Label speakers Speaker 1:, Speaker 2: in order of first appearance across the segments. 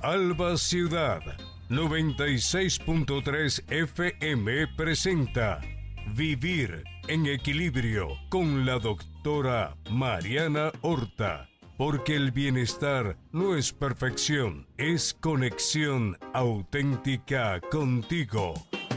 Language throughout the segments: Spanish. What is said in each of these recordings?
Speaker 1: Alba Ciudad 96.3 FM presenta Vivir en Equilibrio con la doctora Mariana Horta. Porque el bienestar no es perfección, es conexión auténtica contigo.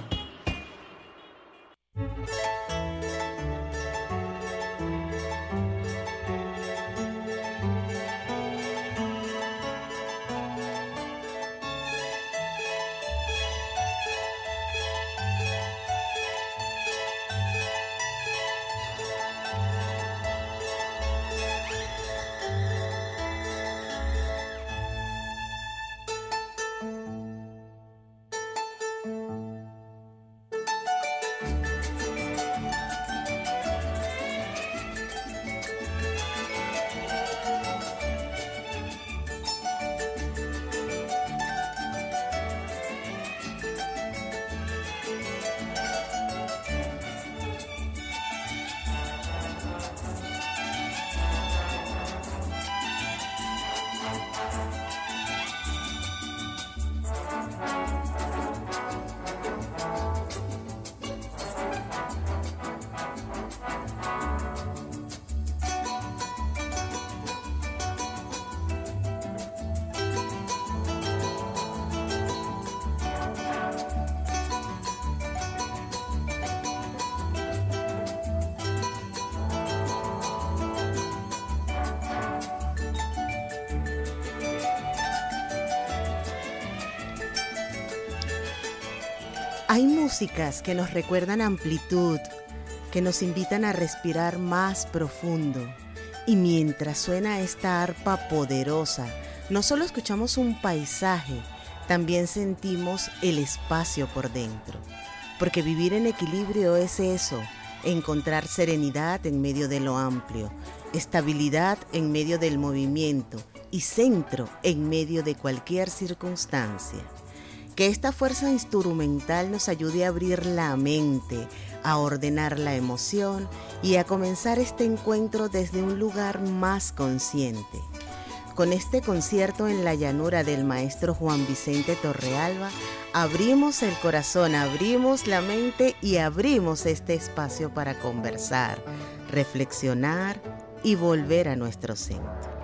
Speaker 2: Hay músicas que nos recuerdan amplitud, que nos invitan a respirar más profundo. Y mientras suena esta arpa poderosa, no solo escuchamos un paisaje, también sentimos el espacio por dentro. Porque vivir en equilibrio es eso, encontrar serenidad en medio de lo amplio, estabilidad en medio del movimiento y centro en medio de cualquier circunstancia. Que esta fuerza instrumental nos ayude a abrir la mente, a ordenar la emoción y a comenzar este encuentro desde un lugar más consciente. Con este concierto en la llanura del maestro Juan Vicente Torrealba, abrimos el corazón, abrimos la mente y abrimos este espacio para conversar, reflexionar y volver a nuestro centro.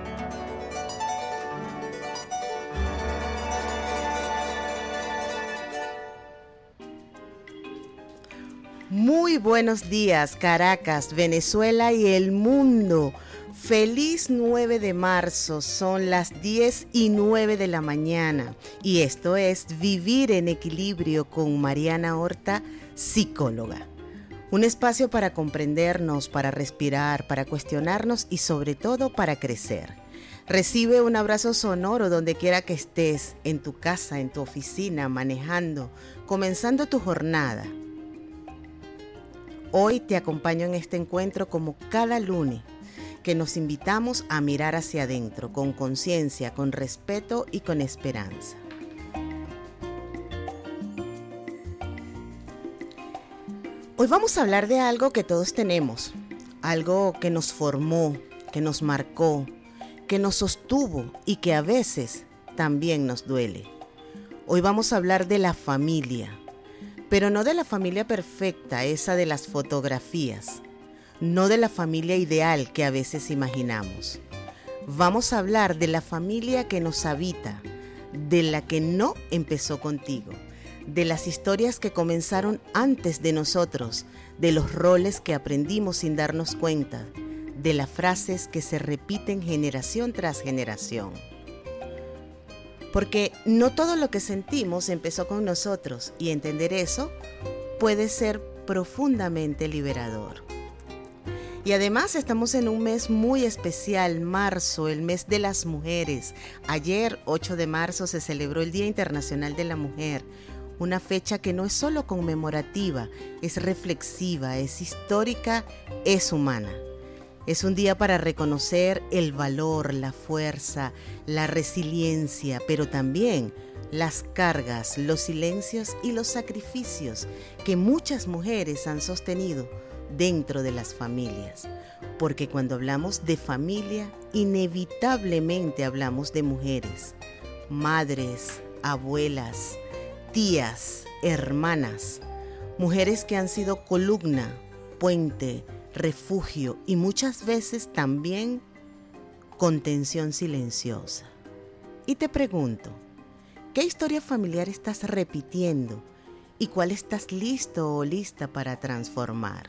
Speaker 2: Muy buenos días, Caracas, Venezuela y el mundo. Feliz 9 de marzo, son las 10:09 de la mañana y esto es Vivir en Equilibrio con Mariana Horta, psicóloga. Un espacio para comprendernos, para respirar, para cuestionarnos y sobre todo para crecer. Recibe un abrazo sonoro donde quiera que estés, en tu casa, en tu oficina, manejando, comenzando tu jornada. Hoy te acompaño en este encuentro como cada lunes, que nos invitamos a mirar hacia adentro, con conciencia, con respeto y con esperanza. Hoy vamos a hablar de algo que todos tenemos, algo que nos formó, que nos marcó, que nos sostuvo y que a veces también nos duele. Hoy vamos a hablar de la familia. Pero no de la familia perfecta, esa de las fotografías, no de la familia ideal que a veces imaginamos. Vamos a hablar de la familia que nos habita, de la que no empezó contigo, de las historias que comenzaron antes de nosotros, de los roles que aprendimos sin darnos cuenta, de las frases que se repiten generación tras generación. Porque no todo lo que sentimos empezó con nosotros y entender eso puede ser profundamente liberador. Y además estamos en un mes muy especial, marzo, el mes de las mujeres. Ayer, 8 de marzo, se celebró el Día Internacional de la Mujer, una fecha que no es solo conmemorativa, es reflexiva, es histórica, es humana. Es un día para reconocer el valor, la fuerza, la resiliencia, pero también las cargas, los silencios y los sacrificios que muchas mujeres han sostenido dentro de las familias. Porque cuando hablamos de familia, inevitablemente hablamos de mujeres. madres, abuelas, tías, hermanas, mujeres que han sido columna, puente, refugio y muchas veces también contención silenciosa. Y te pregunto, ¿qué historia familiar estás repitiendo y cuál estás listo o lista para transformar?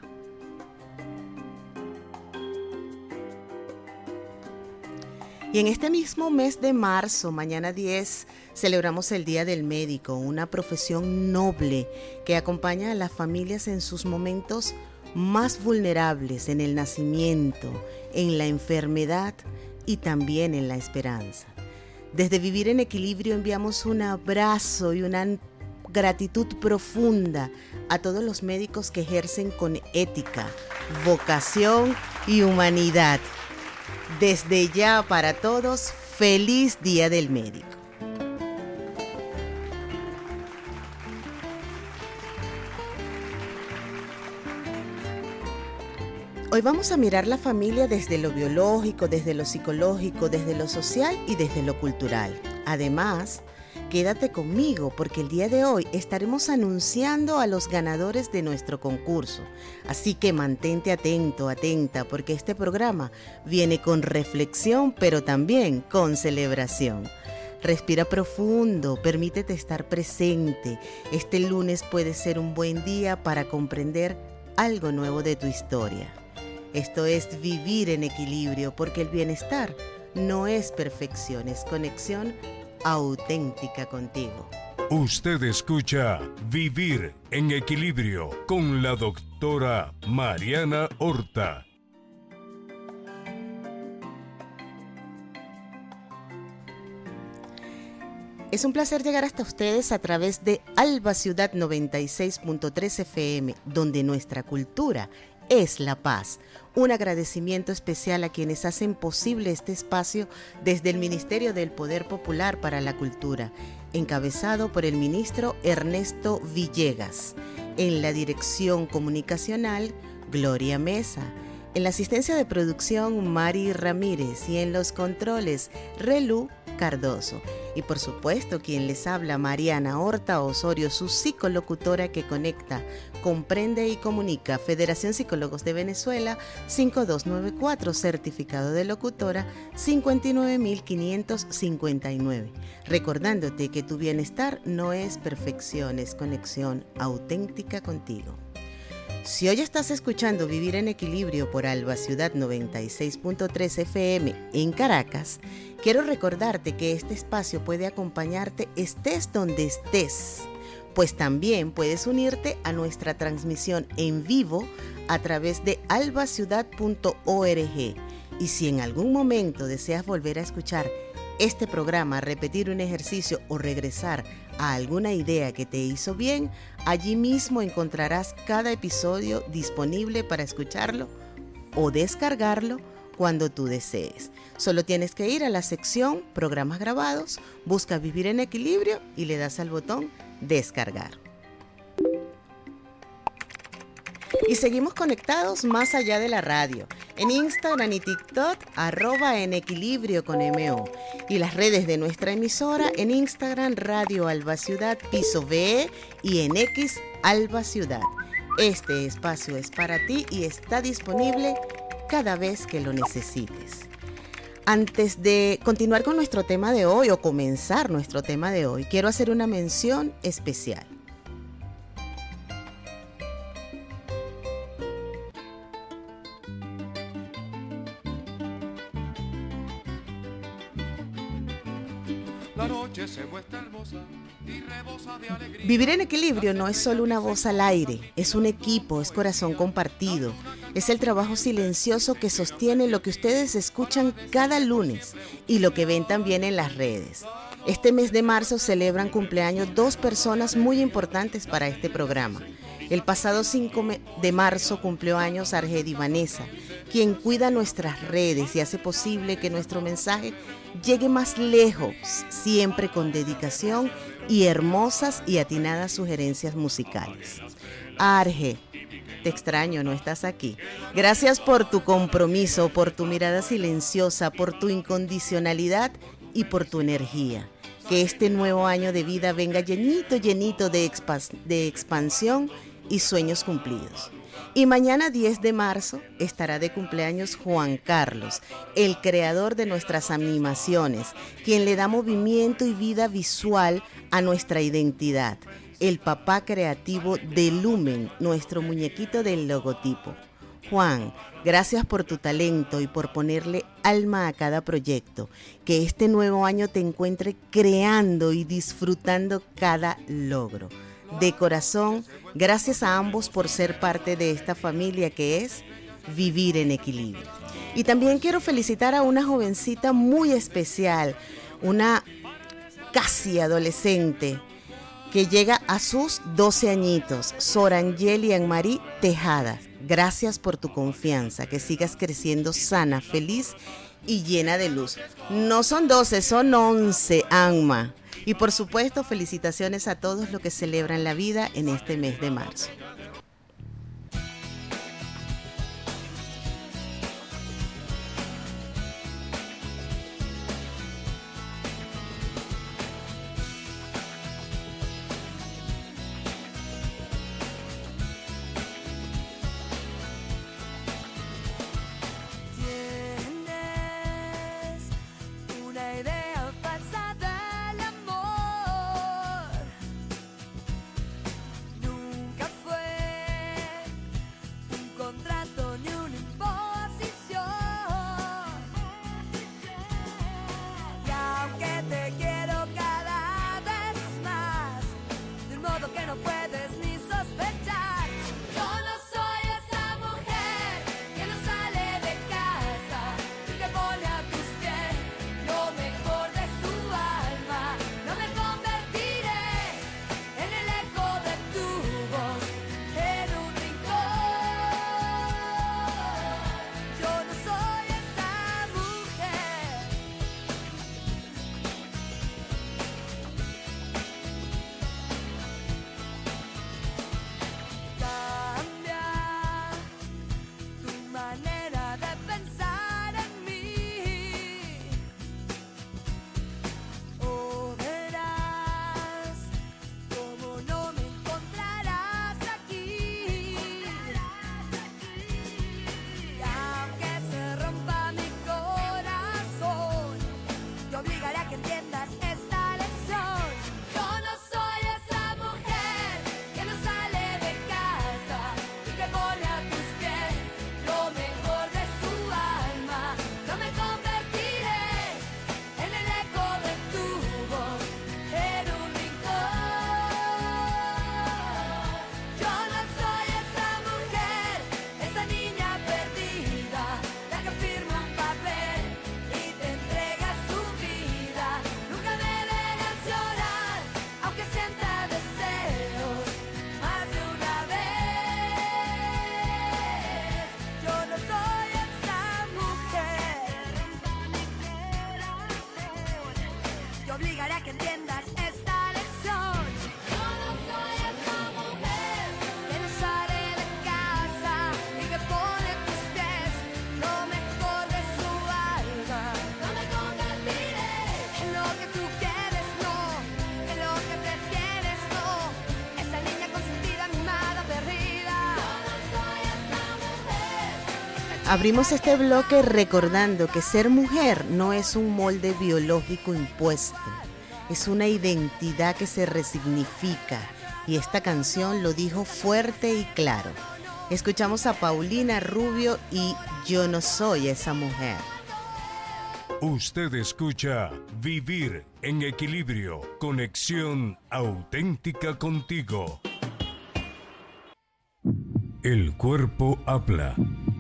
Speaker 2: Y en este mismo mes de marzo, mañana 10, celebramos el Día del Médico, una profesión noble que acompaña a las familias en sus momentos más vulnerables, en el nacimiento, en la enfermedad y también en la esperanza. Desde Vivir en Equilibrio enviamos un abrazo y una gratitud profunda a todos los médicos que ejercen con ética, vocación y humanidad. Desde ya para todos, feliz Día del Médico. Hoy vamos a mirar la familia desde lo biológico, desde lo psicológico, desde lo social y desde lo cultural. Además, quédate conmigo porque el día de hoy estaremos anunciando a los ganadores de nuestro concurso. Así que mantente atento, atenta, porque este programa viene con reflexión, pero también con celebración. Respira profundo, permítete estar presente. Este lunes puede ser un buen día para comprender algo nuevo de tu historia. Esto es Vivir en Equilibrio, porque el bienestar no es perfección, es conexión auténtica contigo.
Speaker 1: Usted escucha Vivir en Equilibrio con la doctora Mariana Horta.
Speaker 2: Es un placer llegar hasta ustedes a través de Alba Ciudad 96.3 FM, donde nuestra cultura es la paz. Un agradecimiento especial a quienes hacen posible este espacio desde el Ministerio del Poder Popular para la Cultura, encabezado por el ministro Ernesto Villegas. En la dirección comunicacional, Gloria Mesa. En la asistencia de producción, Mari Ramírez. Y en los controles, Relú Cardoso. Y por supuesto, quien les habla, Mariana Horta Osorio, su psicolocutora que conecta, comprende y comunica. Federación Psicólogos de Venezuela, 5294, certificado de locutora, 59559. Recordándote que tu bienestar no es perfección, es conexión auténtica contigo. Si hoy estás escuchando Vivir en Equilibrio por Alba Ciudad 96.3 FM en Caracas, quiero recordarte que este espacio puede acompañarte estés donde estés, pues también puedes unirte a nuestra transmisión en vivo a través de albaciudad.org. Y si en algún momento deseas volver a escuchar este programa, repetir un ejercicio o regresar a alguna idea que te hizo bien, allí mismo encontrarás cada episodio disponible para escucharlo o descargarlo cuando tú desees. Solo tienes que ir a la sección Programas grabados, busca Vivir en Equilibrio y le das al botón Descargar. Y seguimos conectados más allá de la radio, en Instagram y TikTok, @enequilibrio con MO. Y las redes de nuestra emisora en Instagram, Radio Alba Ciudad, Piso BE y en X, Alba Ciudad. Este espacio es para ti y está disponible cada vez que lo necesites. Antes de continuar con nuestro tema de hoy o comenzar nuestro tema de hoy, quiero hacer una mención especial.
Speaker 3: La noche se muestra hermosa y rebosa de alegría.
Speaker 2: Vivir en Equilibrio no es solo una voz al aire, es un equipo, es corazón compartido, es el trabajo silencioso que sostiene lo que ustedes escuchan cada lunes y lo que ven también en las redes. Este mes de marzo celebran cumpleaños dos personas muy importantes para este programa. El pasado 5 de marzo cumplió años Argedi Vanessa, quien cuida nuestras redes y hace posible que nuestro mensaje llegue más lejos, siempre con dedicación y hermosas y atinadas sugerencias musicales. Arge, te extraño, no estás aquí. Gracias por tu compromiso, por tu mirada silenciosa, por tu incondicionalidad y por tu energía. que este nuevo año de vida venga llenito de expansión y sueños cumplidos. Y mañana 10 de marzo estará de cumpleaños Juan Carlos, el creador de nuestras animaciones, quien le da movimiento y vida visual a nuestra identidad, el papá creativo de Lumen, nuestro muñequito del logotipo. Juan, gracias por tu talento y por ponerle alma a cada proyecto. Que este nuevo año te encuentre creando y disfrutando cada logro. De corazón, gracias a ambos por ser parte de esta familia que es Vivir en Equilibrio. Y también quiero felicitar a una jovencita muy especial, una casi adolescente, que llega a sus 12 añitos, Sorangeli Anmarí Tejada. Gracias por tu confianza, que sigas creciendo sana, feliz y llena de luz. No son 12, son 11, Anma. Y por supuesto, felicitaciones a todos los que celebran la vida en este mes de marzo. Abrimos este bloque recordando que ser mujer no es un molde biológico impuesto, es una identidad que se resignifica, y esta canción lo dijo fuerte y claro. Escuchamos a Paulina Rubio y Yo no soy esa mujer.
Speaker 1: Usted escucha Vivir en Equilibrio, conexión auténtica contigo. El cuerpo habla.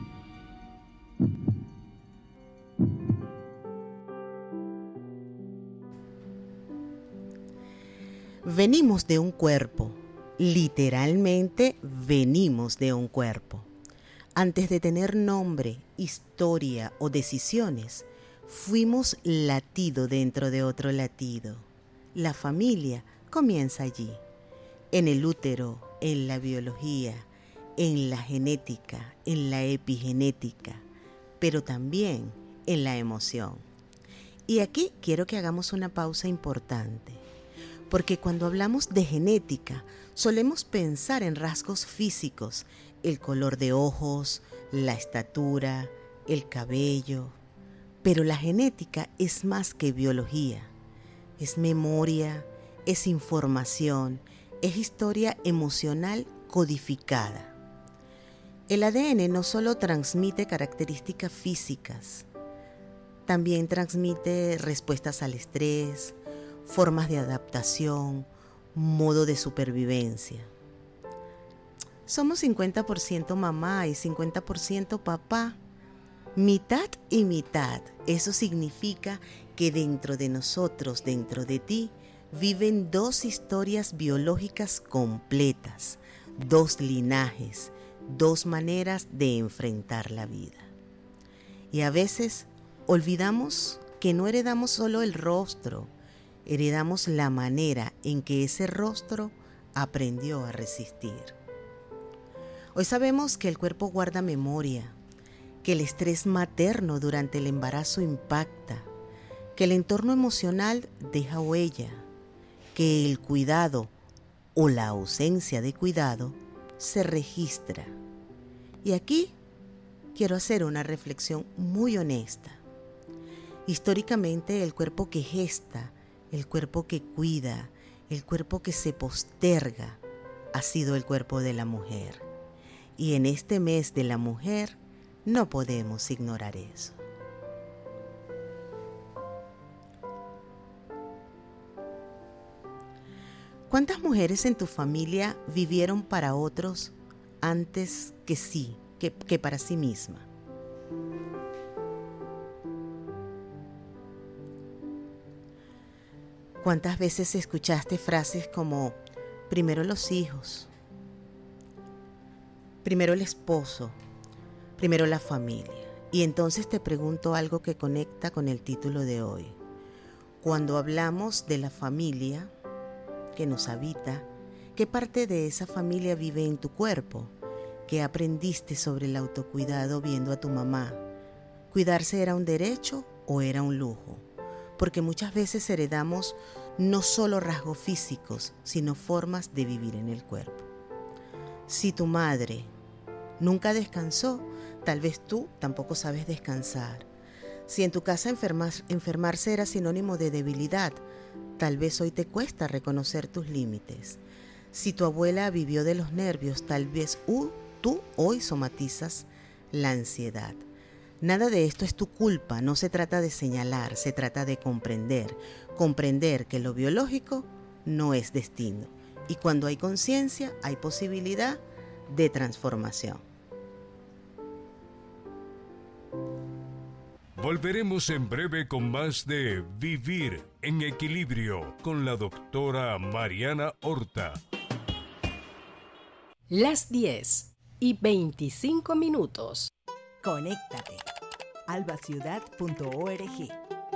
Speaker 2: Venimos de un cuerpo, literalmente venimos de un cuerpo. Antes de tener nombre, historia o decisiones, fuimos latido dentro de otro latido. La familia comienza allí, en el útero, en la biología, en la genética, en la epigenética, pero también en la emoción. Y aquí quiero que hagamos una pausa importante, porque cuando hablamos de genética, solemos pensar en rasgos físicos, el color de ojos, la estatura, el cabello. Pero la genética es más que biología, es memoria, es información, es historia emocional codificada. El ADN no solo transmite características físicas, también transmite respuestas al estrés, formas de adaptación, modo de supervivencia. Somos 50% mamá y 50% papá, mitad y mitad. Eso significa que dentro de nosotros, dentro de ti, viven dos historias biológicas completas, dos linajes, dos maneras de enfrentar la vida. Y a veces olvidamos que no heredamos solo el rostro, heredamos la manera en que ese rostro aprendió a resistir. Hoy sabemos que el cuerpo guarda memoria, que el estrés materno durante el embarazo impacta, que el entorno emocional deja huella, que el cuidado o la ausencia de cuidado se registra. Y aquí quiero hacer una reflexión muy honesta. Históricamente, el cuerpo que gesta, el cuerpo que cuida, el cuerpo que se posterga, ha sido el cuerpo de la mujer. Y en este mes de la mujer, no podemos ignorar eso. ¿Cuántas mujeres en tu familia vivieron para otros antes que para sí misma? ¿Cuántas veces escuchaste frases como primero los hijos, primero el esposo, primero la familia? Y entonces te pregunto algo que conecta con el título de hoy. Cuando hablamos de la familia que nos habita, ¿qué parte de esa familia vive en tu cuerpo? ¿Qué aprendiste sobre el autocuidado viendo a tu mamá? ¿Cuidarse era un derecho o era un lujo? Porque muchas veces heredamos no solo rasgos físicos, sino formas de vivir en el cuerpo. Si tu madre nunca descansó, tal vez tú tampoco sabes descansar. Si en tu casa enfermarse era sinónimo de debilidad, tal vez hoy te cuesta reconocer tus límites. Si tu abuela vivió de los nervios, tal vez tú hoy somatizas la ansiedad. Nada de esto es tu culpa, no se trata de señalar, se trata de comprender que lo biológico no es destino. Y cuando hay conciencia, hay posibilidad de transformación.
Speaker 1: Volveremos en breve con más de Vivir en Equilibrio con la doctora Mariana Horta.
Speaker 4: Las 10:25.
Speaker 5: Conéctate. albaciudad.org.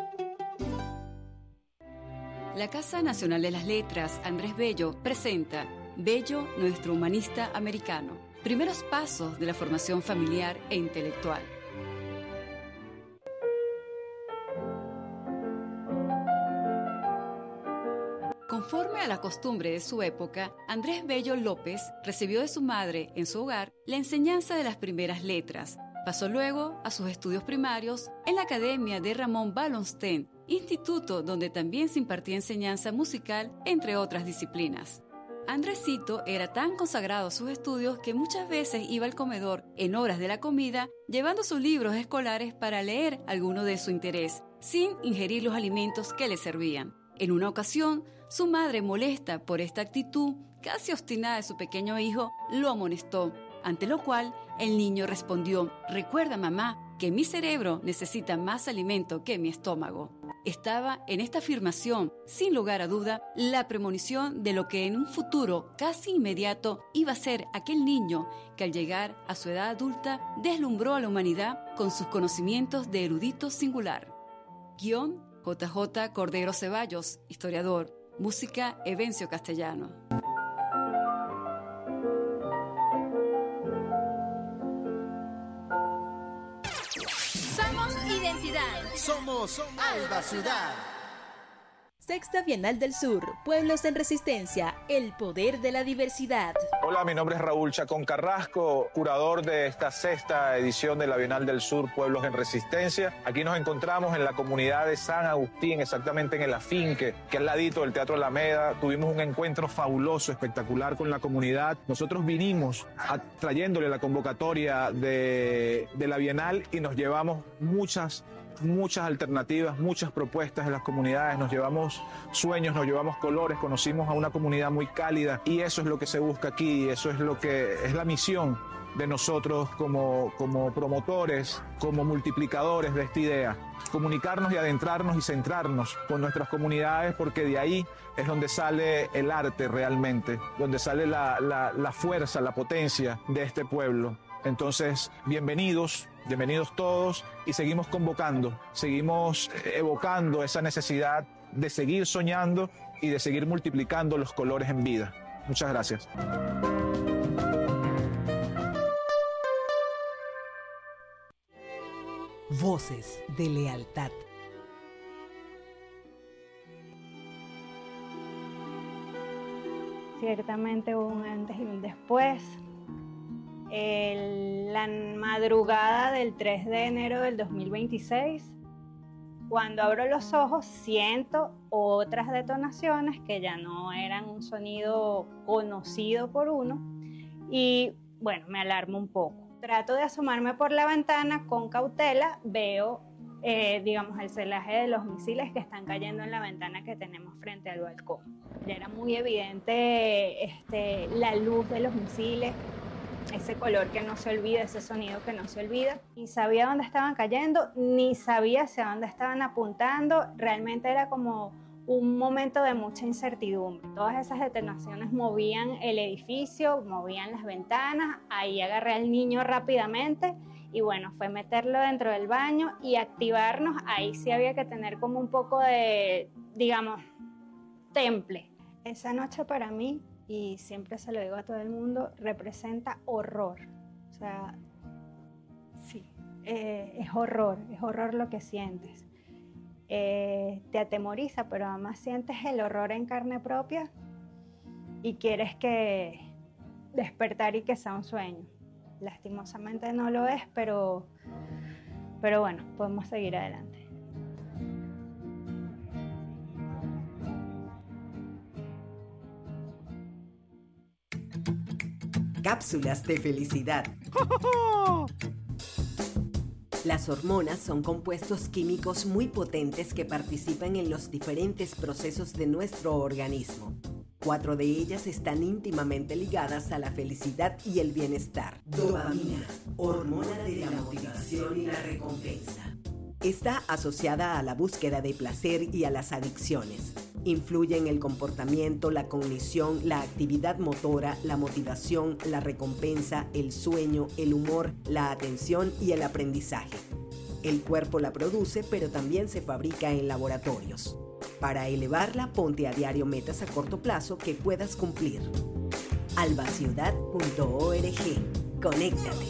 Speaker 6: La Casa Nacional de las Letras, Andrés Bello, presenta Bello, nuestro humanista americano. Primeros pasos de la formación familiar e intelectual. Conforme a la costumbre de su época, Andrés Bello López recibió de su madre, en su hogar, la enseñanza de las primeras letras. Pasó luego a sus estudios primarios en la Academia de Ramón Wallenstein, instituto donde también se impartía enseñanza musical, entre otras disciplinas. Andresito era tan consagrado a sus estudios que muchas veces iba al comedor en horas de la comida llevando sus libros escolares para leer alguno de su interés, sin ingerir los alimentos que le servían. En una ocasión, su madre, molesta por esta actitud casi obstinada de su pequeño hijo, lo amonestó, ante lo cual el niño respondió: «Recuerda, mamá, que mi cerebro necesita más alimento que mi estómago». Estaba en esta afirmación, sin lugar a duda, la premonición de lo que en un futuro casi inmediato iba a ser aquel niño que al llegar a su edad adulta deslumbró a la humanidad con sus conocimientos de erudito singular. Guión: JJ Cordero Ceballos, historiador. Música: Evencio Castellano.
Speaker 7: Somos identidad.
Speaker 8: Somos
Speaker 4: Unidos somos Alba Ciudad.
Speaker 5: Sexta Bienal del Sur, Pueblos en Resistencia, el poder de la diversidad.
Speaker 7: Hola, mi nombre es Raúl Chacón Carrasco, curador de esta sexta edición de la Bienal del Sur, Pueblos en Resistencia. Aquí nos encontramos en la comunidad de San Agustín, exactamente en el Afinque, que es al ladito del Teatro Alameda. Tuvimos un encuentro fabuloso, espectacular con la comunidad. Nosotros vinimos trayéndole la convocatoria de la Bienal y nos llevamos muchas alternativas, muchas propuestas de las comunidades, nos llevamos sueños, nos llevamos colores, conocimos a una comunidad muy cálida y eso es lo que se busca aquí, eso es lo que es la misión de nosotros como promotores, como multiplicadores de esta idea, comunicarnos y adentrarnos y centrarnos con nuestras comunidades, porque de ahí es donde sale el arte realmente, donde sale la fuerza, la potencia de este pueblo. Entonces, bienvenidos todos y seguimos convocando, seguimos evocando esa necesidad de seguir soñando y de seguir multiplicando los colores en vida. Muchas gracias.
Speaker 8: Voces de lealtad.
Speaker 9: Ciertamente hubo un antes y un después. La madrugada del 3 de enero del 2026, cuando abro los ojos, siento otras detonaciones que ya no eran un sonido conocido por uno y, bueno, me alarmo un poco. Trato de asomarme por la ventana con cautela, veo, el celaje de los misiles que están cayendo en la ventana que tenemos frente al balcón. Ya era muy evidente la luz de los misiles, ese color que no se olvida, ese sonido que no se olvida. Ni sabía dónde estaban cayendo, ni sabía hacia dónde estaban apuntando. Realmente era como un momento de mucha incertidumbre. Todas esas detonaciones movían el edificio, movían las ventanas. Ahí agarré al niño rápidamente y bueno, fue meterlo dentro del baño y activarnos. Ahí sí había que tener como un poco de, temple. Esa noche para mí, y siempre se lo digo a todo el mundo, representa horror. O sea, sí, es horror lo que sientes. Te atemoriza, pero además sientes el horror en carne propia y quieres que despertar y que sea un sueño. Lastimosamente no lo es, pero bueno, podemos seguir adelante.
Speaker 8: Cápsulas de felicidad. Las hormonas son compuestos químicos muy potentes que participan en los diferentes procesos de nuestro organismo. 4 de ellas están íntimamente ligadas a la felicidad y el bienestar. Dopamina, hormona de la motivación y la recompensa. Está asociada a la búsqueda de placer y a las adicciones. Influye en el comportamiento, la cognición, la actividad motora, la motivación, la recompensa, el sueño, el humor, la atención y el aprendizaje. El cuerpo la produce, pero también se fabrica en laboratorios. Para elevarla, ponte a diario metas a corto plazo que puedas cumplir. albaciudad.org. Conéctate.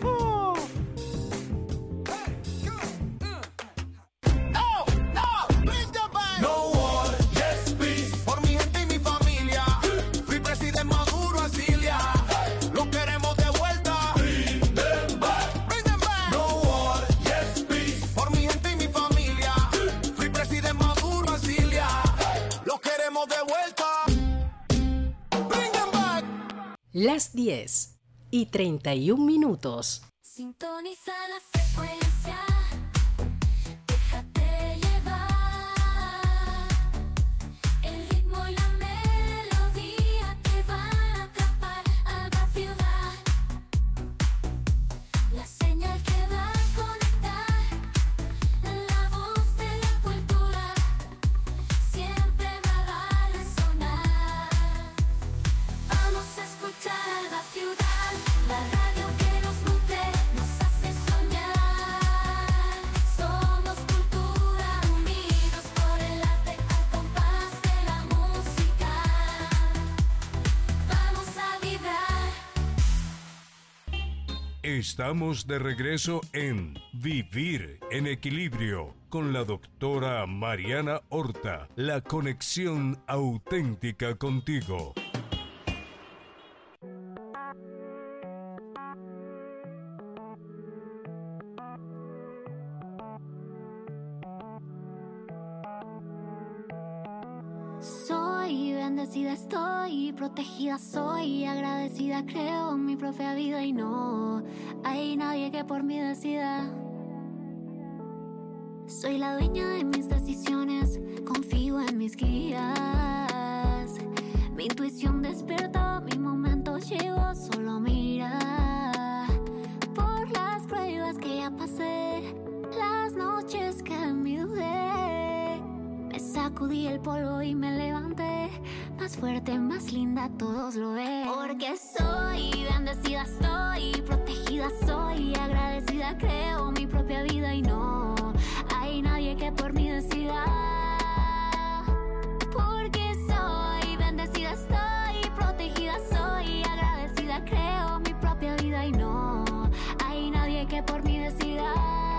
Speaker 8: Las 10:31.
Speaker 10: Sintoniza la frecuencia, déjate llevar. El ritmo y la melodía te van a atrapar. Alba Ciudad, la señal que va a conectar. La voz de la cultura siempre va a resonar. Vamos a escuchar Alba Ciudad, la radio que nos nutre, nos hace soñar. Somos cultura, unidos por el arte al compás de la música. Vamos a vibrar.
Speaker 1: Estamos de regreso en Vivir en Equilibrio con la doctora Mariana Horta, la conexión auténtica contigo.
Speaker 10: Soy bendecida, estoy protegida, soy agradecida, creo en mi propia vida y no hay nadie que por mí decida. Soy la dueña de mis decisiones, confío en mis guías. Mi intuición despertó, mi momento llegó, solo mira. Por las pruebas que ya pasé, las noches que me dudé, me sacudí el polvo y me levanté, más fuerte, más linda, todos lo ven. Porque soy bendecida, estoy protegida, soy agradecida, creo mi propia vida y no hay nadie que por mí decida. Porque soy bendecida, estoy protegida, soy agradecida, creo mi propia vida y no hay nadie que por mí decida.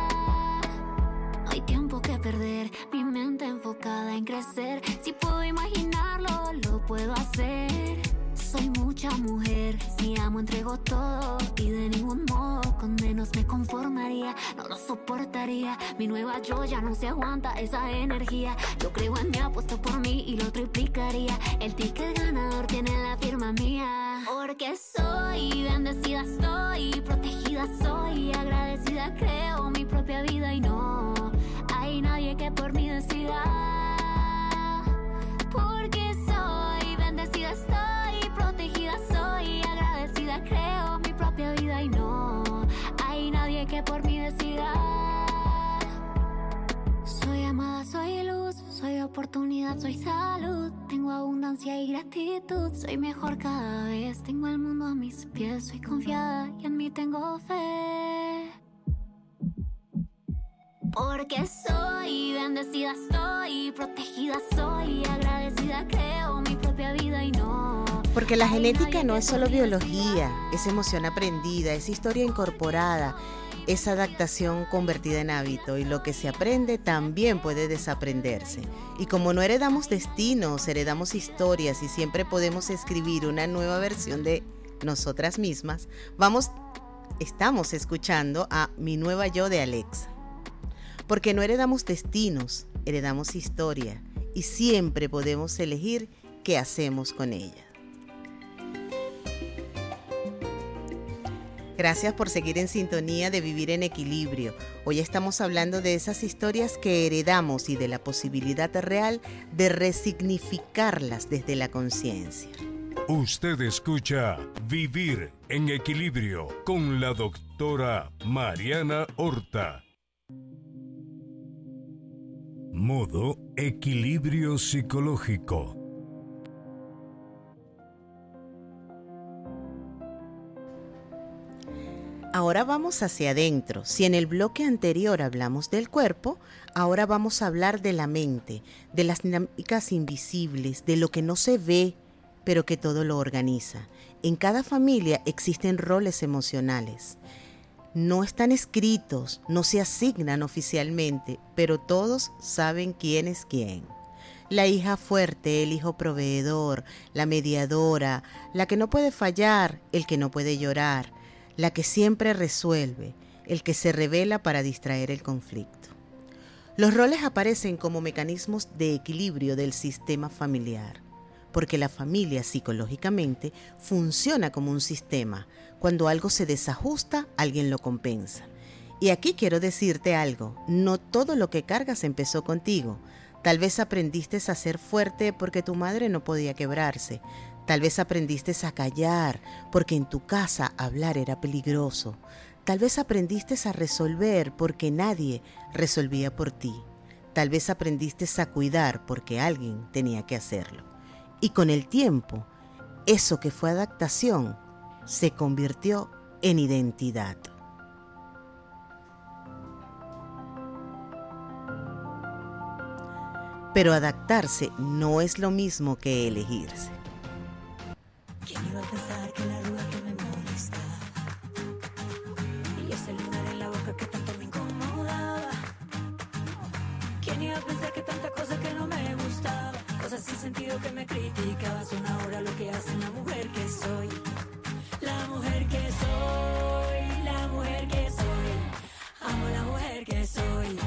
Speaker 10: No hay tiempo que perder, mi mente enfocada en crecer. Si puedo imaginarlo, lo puedo hacer. Soy mucha mujer, si amo entrego todo y de ningún modo con menos me conformaría, no lo soportaría. Mi nueva yo ya no se aguanta esa energía. Yo creo en mí, apuesto por mí y lo triplicaría. El ticket ganador tiene la firma mía. Porque soy bendecida, estoy protegida, soy agradecida, creo mi propia vida y no hay nadie que por mí decida. Porque soy bendecida, estoy protegida, soy agradecida, creo mi propia vida y no hay nadie que por mí decida. Soy amada, soy luz, soy oportunidad, soy salud, tengo abundancia y gratitud, soy mejor cada vez, tengo el mundo a mis pies, soy confiada y en mí tengo fe. Porque soy bendecida, estoy protegida, soy agradecida, creo mi propia vida y no.
Speaker 2: Porque la genética no es solo biología, es emoción aprendida, es historia incorporada, es adaptación convertida en hábito y lo que se aprende también puede desaprenderse. Y como no heredamos destinos, heredamos historias y siempre podemos escribir una nueva versión de nosotras mismas, estamos escuchando a Mi Nueva Yo de Alexa. Porque no heredamos destinos, heredamos historia y siempre podemos elegir qué hacemos con ella. Gracias por seguir en sintonía de Vivir en Equilibrio. Hoy estamos hablando de esas historias que heredamos y de la posibilidad real de resignificarlas desde la conciencia.
Speaker 1: Usted escucha Vivir en Equilibrio con la doctora Mariana Horta. Modo equilibrio psicológico.
Speaker 2: Ahora vamos hacia adentro. Si en el bloque anterior hablamos del cuerpo, ahora vamos a hablar de la mente, de las dinámicas invisibles, de lo que no se ve, pero que todo lo organiza. En cada familia existen roles emocionales. No están escritos, no se asignan oficialmente, pero todos saben quién es quién. La hija fuerte, el hijo proveedor, la mediadora, la que no puede fallar, el que no puede llorar, la que siempre resuelve, el que se revela para distraer el conflicto. Los roles aparecen como mecanismos de equilibrio del sistema familiar, porque la familia psicológicamente funciona como un sistema. Cuando algo se desajusta, alguien lo compensa. Y aquí quiero decirte algo, no todo lo que cargas empezó contigo. Tal vez aprendiste a ser fuerte porque tu madre no podía quebrarse. Tal vez aprendiste a callar porque en tu casa hablar era peligroso. Tal vez aprendiste a resolver porque nadie resolvía por ti. Tal vez aprendiste a cuidar porque alguien tenía que hacerlo. Y con el tiempo, eso que fue adaptación se convirtió en identidad. Pero adaptarse no es lo mismo que elegirse.
Speaker 4: ¿Quién iba a pensar que la arruga que me molesta y ese lunar en la boca que tanto me incomodaba tantas cosas que no me gustaban, cosas sin sentido que me criticaba, son ahora lo que hace la mujer que soy. La mujer que soy, la mujer que soy, amo la mujer que soy.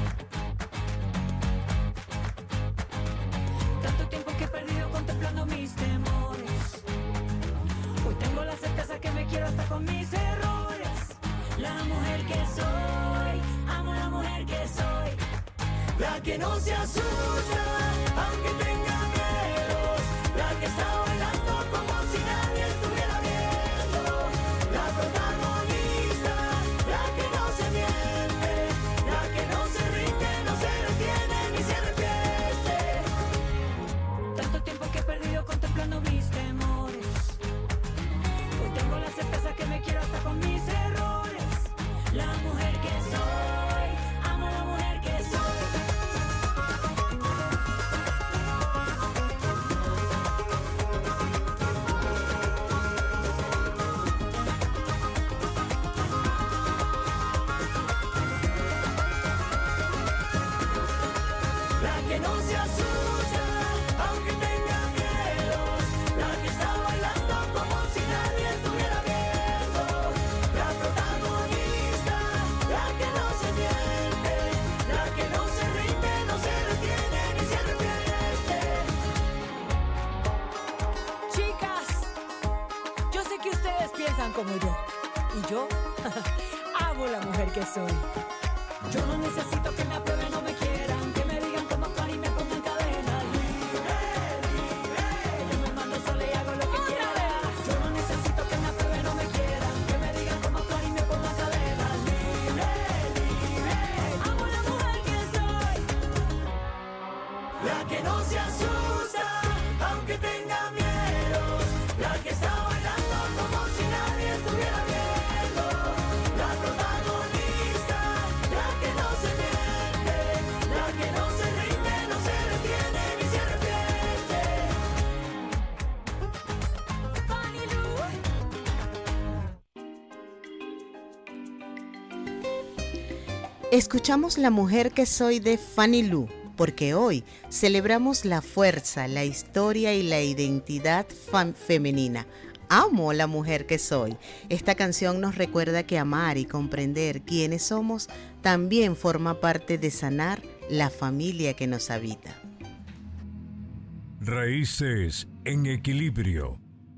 Speaker 4: Tanto tiempo que he perdido contemplando mis temores, hoy tengo la certeza que me quiero hasta con mis errores. La mujer que soy, amo la mujer que soy. La que no se asusta, aunque tenga miedos, la que está bailando como si nadie estuviera viendo. La protagonista, la que no se miente, la que no se rinde, no se detiene ni se arrepiente. Tanto tiempo que he perdido contemplando mis temores, hoy tengo la certeza que me quiero hasta con mis errores. La mujer que soy, amo la mujer que soy. La que no se asusta, aunque tenga miedos, la que está bailando como si nadie estuviera viendo. La protagonista, la que no se miente, la que no se rinde, no se detiene ni se arrepiente. Chicas, yo sé que ustedes piensan como yo, y yo amo la mujer que soy. Yo no necesito que me aprueben o me quieran, que me digan cómo actuar y me pongan cadenas. Libre, libre, yo me mando sola y hago lo que quiera. Yo no necesito que me aprueben o me quieran, que me digan cómo actuar y me pongan cadenas. Libre, libre, amo la mujer que soy. La que no se asusta, aunque tenga miedos, la que está bailando como si nadie estuviera viendo. La protagonista, la que no se miente, la que no se rinde, no se detiene ni se arrepiente. Fanny Lu.
Speaker 2: Escuchamos La mujer que soy de Fanny Lu, porque hoy celebramos la fuerza, la historia y la identidad femenina. Amo la mujer que soy. Esta canción nos recuerda que amar y comprender quiénes somos también forma parte de sanar la familia que nos habita.
Speaker 1: Raíces en equilibrio.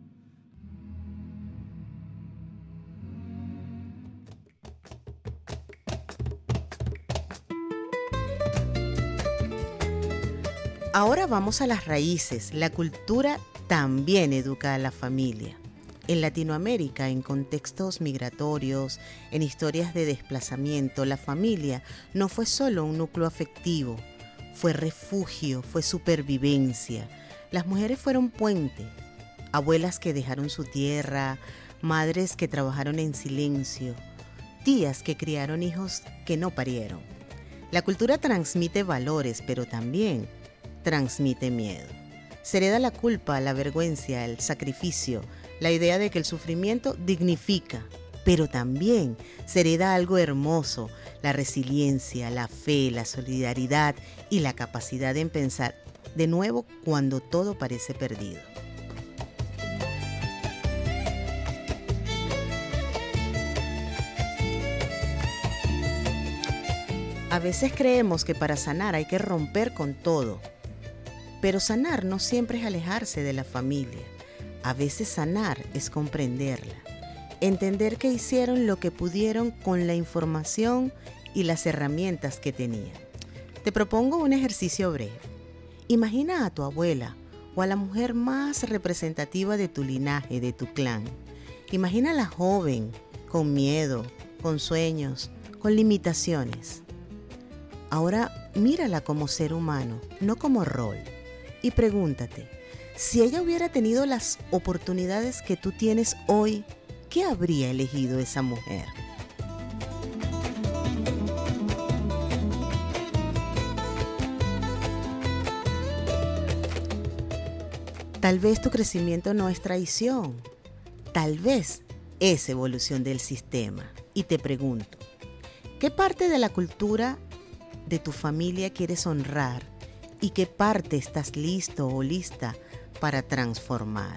Speaker 2: Ahora vamos a las raíces. La cultura también educa a la familia. En Latinoamérica, en contextos migratorios, en historias de desplazamiento, la familia no fue solo un núcleo afectivo, fue refugio, fue supervivencia. Las mujeres fueron puente, abuelas que dejaron su tierra, madres que trabajaron en silencio, tías que criaron hijos que no parieron. La cultura transmite valores, pero también transmite miedo. Se hereda la culpa, la vergüenza, el sacrificio, la idea de que el sufrimiento dignifica, pero también se hereda algo hermoso, la resiliencia, la fe, la solidaridad y la capacidad de pensar de nuevo cuando todo parece perdido. A veces creemos que para sanar hay que romper con todo, pero sanar no siempre es alejarse de la familia. A veces sanar es comprenderla, entender que hicieron lo que pudieron con la información y las herramientas que tenían. Te propongo un ejercicio breve. Imagina a tu abuela o a la mujer más representativa de tu linaje, de tu clan. Imagínala joven, con miedo, con sueños, con limitaciones. Ahora mírala como ser humano, no como rol. Y pregúntate, si ella hubiera tenido las oportunidades que tú tienes hoy, ¿qué habría elegido esa mujer? Tal vez tu crecimiento no es traición, tal vez es evolución del sistema. Y te pregunto, ¿qué parte de la cultura de tu familia quieres honrar y qué parte estás listo o lista para transformar.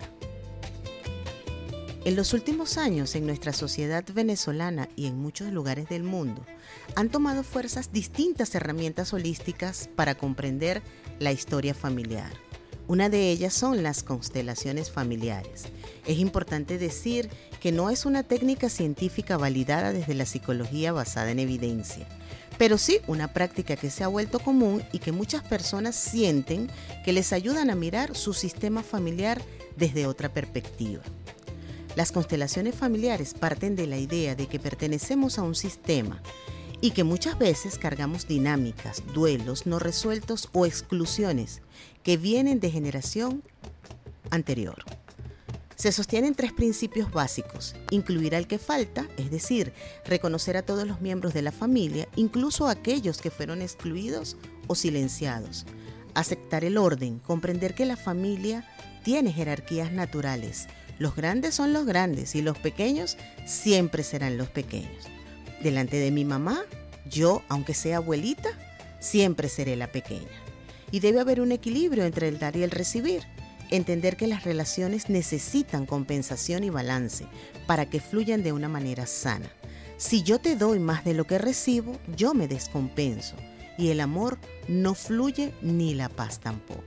Speaker 2: En los últimos años, en nuestra sociedad venezolana y en muchos lugares del mundo, han tomado fuerzas distintas herramientas holísticas para comprender la historia familiar. Una de ellas son las constelaciones familiares. Es importante decir que no es una técnica científica validada desde la psicología basada en evidencia, pero sí una práctica que se ha vuelto común y que muchas personas sienten que les ayudan a mirar su sistema familiar desde otra perspectiva. Las constelaciones familiares parten de la idea de que pertenecemos a un sistema y que muchas veces cargamos dinámicas, duelos no resueltos o exclusiones que vienen de generación anterior. Se sostienen 3 principios básicos: incluir al que falta, es decir, reconocer a todos los miembros de la familia, incluso a aquellos que fueron excluidos o silenciados; aceptar el orden, comprender que la familia tiene jerarquías naturales. Los grandes son los grandes y los pequeños siempre serán los pequeños. Delante de mi mamá, yo, aunque sea abuelita, siempre seré la pequeña. Y debe haber un equilibrio entre el dar y el recibir. Entender que las relaciones necesitan compensación y balance para que fluyan de una manera sana. Si yo te doy más de lo que recibo, yo me descompenso y el amor no fluye ni la paz tampoco.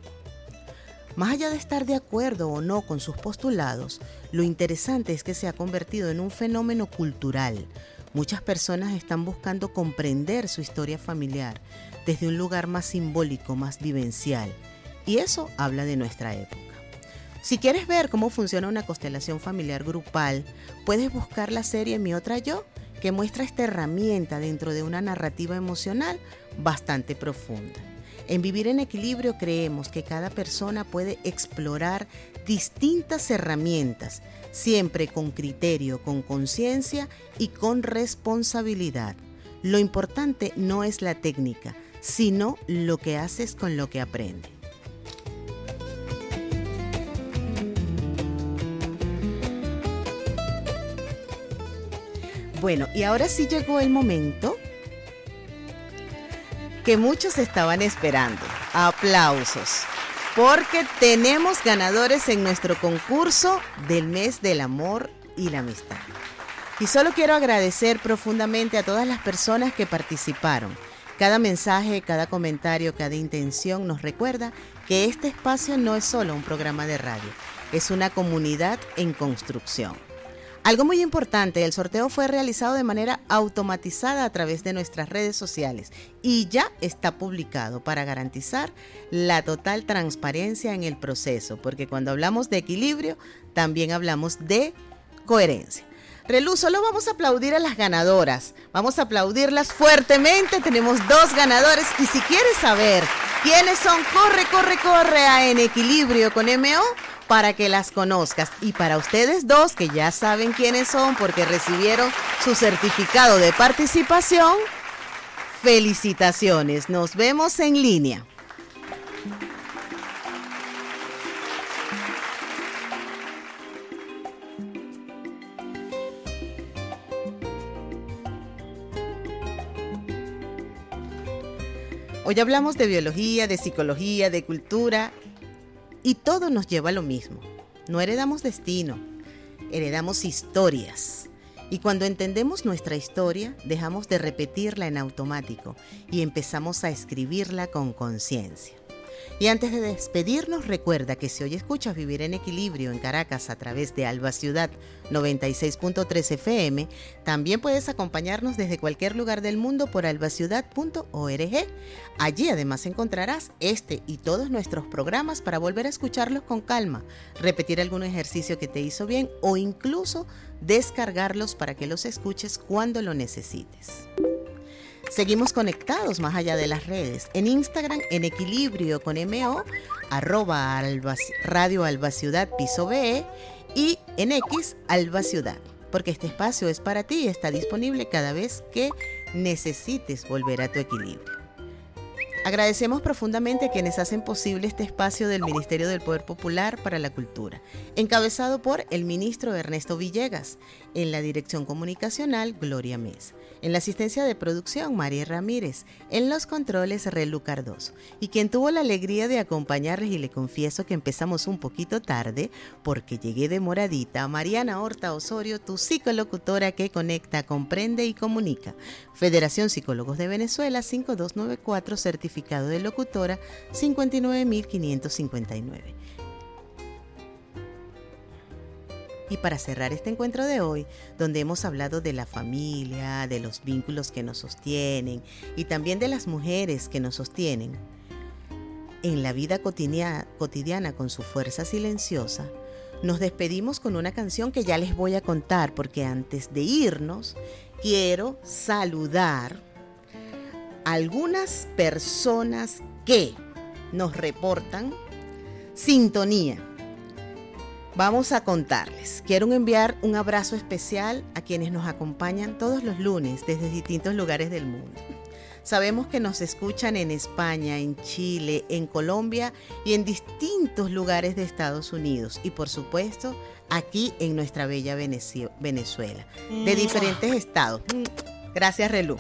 Speaker 2: Más allá de estar de acuerdo o no con sus postulados, lo interesante es que se ha convertido en un fenómeno cultural. Muchas personas están buscando comprender su historia familiar desde un lugar más simbólico, más vivencial. Y eso habla de nuestra época. Si quieres ver cómo funciona una constelación familiar grupal, puedes buscar la serie Mi Otra Yo, que muestra esta herramienta dentro de una narrativa emocional bastante profunda. En Vivir en Equilibrio creemos que cada persona puede explorar distintas herramientas, siempre con criterio, con conciencia y con responsabilidad. Lo importante no es la técnica, sino lo que haces con lo que aprendes. Bueno, y ahora sí llegó el momento que muchos estaban esperando. Aplausos, porque tenemos ganadores en nuestro concurso del mes del amor y la amistad. Y solo quiero agradecer profundamente a todas las personas que participaron. Cada mensaje, cada comentario, cada intención nos recuerda que este espacio no es solo un programa de radio, es una comunidad en construcción. Algo muy importante, el sorteo fue realizado de manera automatizada a través de nuestras redes sociales y ya está publicado para garantizar la total transparencia en el proceso, porque cuando hablamos de equilibrio, también hablamos de coherencia. Relú, solo vamos a aplaudir a las ganadoras, vamos a aplaudirlas fuertemente, tenemos 2 ganadores y si quieres saber quiénes son, corre a En Equilibrio con MO para que las conozcas. Y para ustedes 2 que ya saben quiénes son porque recibieron su certificado de participación, felicitaciones, nos vemos en línea. Hoy hablamos de biología, de psicología, de cultura y todo nos lleva a lo mismo. No heredamos destino, heredamos historias. Y cuando entendemos nuestra historia, dejamos de repetirla en automático y empezamos a escribirla con conciencia. Y antes de despedirnos, recuerda que si hoy escuchas Vivir en Equilibrio en Caracas a través de Alba Ciudad 96.3 FM, también puedes acompañarnos desde cualquier lugar del mundo por albaciudad.org. Allí además encontrarás este y todos nuestros programas para volver a escucharlos con calma, repetir algún ejercicio que te hizo bien o incluso descargarlos para que los escuches cuando lo necesites. Seguimos conectados más allá de las redes. En Instagram, en Equilibrio con MO, @Radio Alba Ciudad Piso BE y en X, Alba Ciudad. Porque este espacio es para ti y está disponible cada vez que necesites volver a tu equilibrio. Agradecemos profundamente a quienes hacen posible este espacio del Ministerio del Poder Popular para la Cultura, encabezado por el ministro Ernesto Villegas, en la dirección comunicacional Gloria Mesa, en la asistencia de producción María Ramírez, en los controles Relu Cardoso, y quien tuvo la alegría de acompañarles, y le confieso que empezamos un poquito tarde porque llegué demoradita, Mariana Horta Osorio, tu psicolocutora que conecta, comprende y comunica. Federación Psicólogos de Venezuela 5294, certificado de locutora 59559. Y para cerrar este encuentro de hoy, donde hemos hablado de la familia, de los vínculos que nos sostienen y también de las mujeres que nos sostienen en la vida cotidiana con su fuerza silenciosa, nos despedimos con una canción que ya les voy a contar, porque antes de irnos quiero saludar a algunas personas que nos reportan sintonía. Vamos a contarles. Quiero enviar un abrazo especial a quienes nos acompañan todos los lunes desde distintos lugares del mundo. Sabemos que nos escuchan en España, en Chile, en Colombia y en distintos lugares de Estados Unidos. Y por supuesto, aquí en nuestra bella Venezuela, de diferentes estados. Gracias, Relú.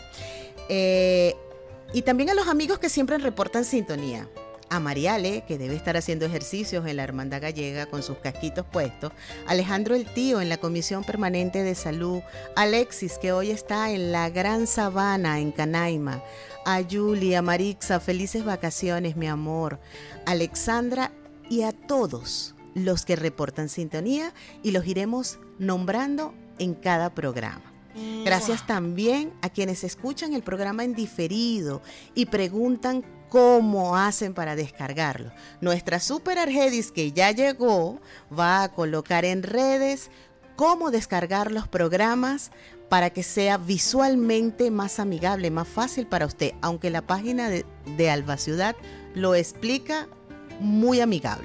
Speaker 2: Y también a los amigos que siempre reportan sintonía. A Mariale, que debe estar haciendo ejercicios en la Hermandad Gallega con sus casquitos puestos, Alejandro el Tío en la Comisión Permanente de Salud, Alexis, que hoy está en la Gran Sabana en Canaima, a Julia, Marixa, felices vacaciones, mi amor, Alexandra y a todos los que reportan sintonía, y los iremos nombrando en cada programa. Gracias también a quienes escuchan el programa en diferido y preguntan cómo hacen para descargarlo. Nuestra Super Argedis, que ya llegó, va a colocar en redes cómo descargar los programas para que sea visualmente más amigable, más fácil para usted, aunque la página de Alba Ciudad lo explica muy amigable.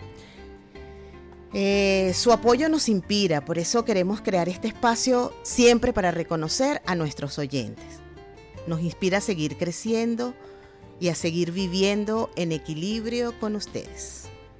Speaker 2: Su apoyo nos inspira, por eso queremos crear este espacio siempre para reconocer a nuestros oyentes. Nos inspira a seguir creciendo y a seguir viviendo en equilibrio con ustedes.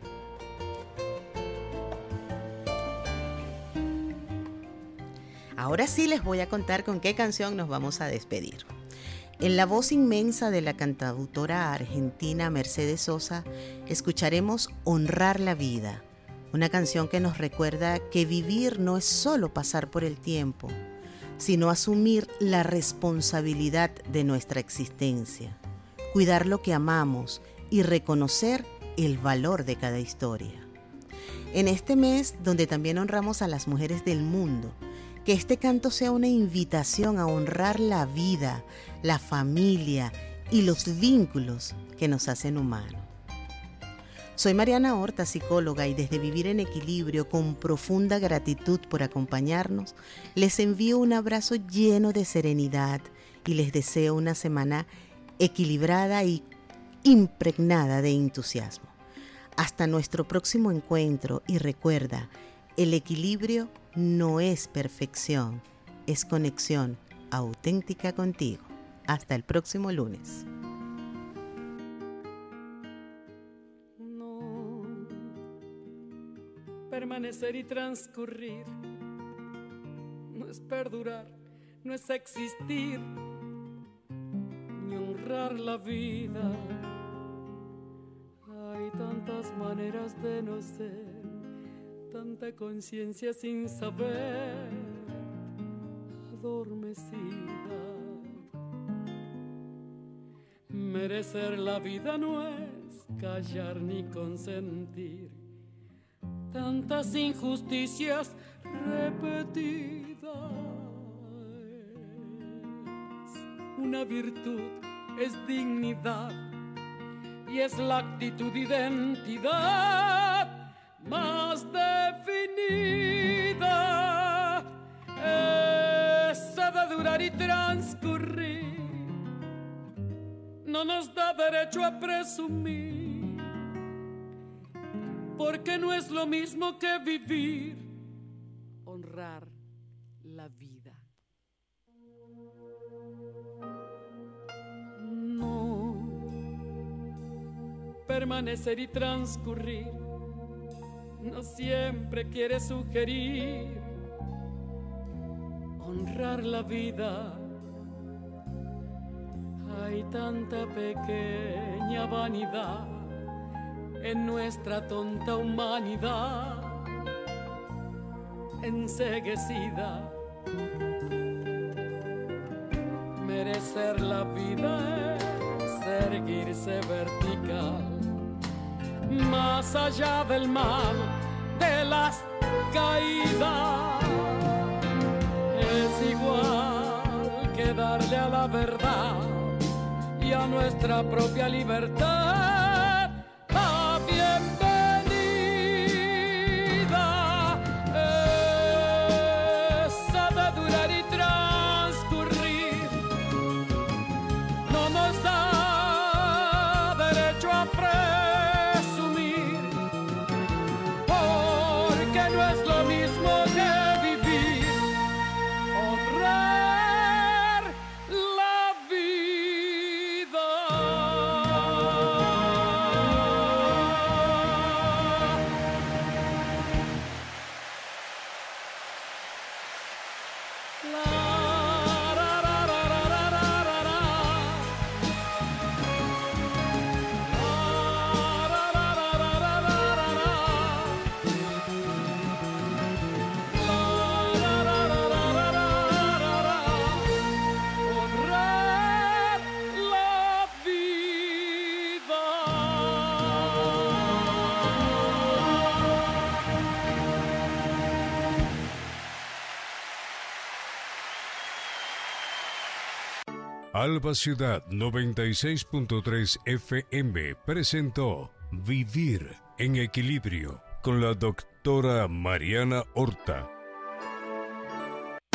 Speaker 2: Ahora sí les voy a contar con qué canción nos vamos a despedir. En la voz inmensa de la cantautora argentina Mercedes Sosa, escucharemos Honrar la Vida, una canción que nos recuerda que vivir no es solo pasar por el tiempo, sino asumir la responsabilidad de nuestra existencia, cuidar lo que amamos y reconocer el valor de cada historia. En este mes, donde también honramos a las mujeres del mundo, que este canto sea una invitación a honrar la vida, la familia y los vínculos que nos hacen humanos. Soy Mariana Horta, psicóloga, y desde Vivir en Equilibrio, con profunda gratitud por acompañarnos, les envío un abrazo lleno de serenidad y les deseo una semana equilibrada y impregnada de entusiasmo. Hasta nuestro próximo encuentro, y recuerda, el equilibrio no es perfección, es conexión auténtica contigo. Hasta el próximo lunes.
Speaker 11: Permanecer y transcurrir no es perdurar, no es existir, ni honrar la vida. Hay tantas maneras de no ser, tanta conciencia sin saber, adormecida. Merecer la vida no es callar ni consentir tantas injusticias repetidas. Una virtud es dignidad y es la actitud identidad más definida. Esa de durar y transcurrir no nos da derecho a presumir, porque no es lo mismo que vivir, honrar la vida. No permanecer y transcurrir. No siempre quiere sugerir honrar la vida. Hay tanta pequeña vanidad en nuestra tonta humanidad, enceguecida. Merecer la vida es erguirse vertical, más allá del mal, de las caídas. Es igual que darle a la verdad y a nuestra propia libertad la bienvenida. Esa de durar y transcurrir no nos da derecho a presumir, porque no es lo mismo que vivir. Honrar la vida. Honrar la vida.
Speaker 1: Alba Ciudad 96.3 FM presentó Vivir en Equilibrio con la doctora Mariana Horta.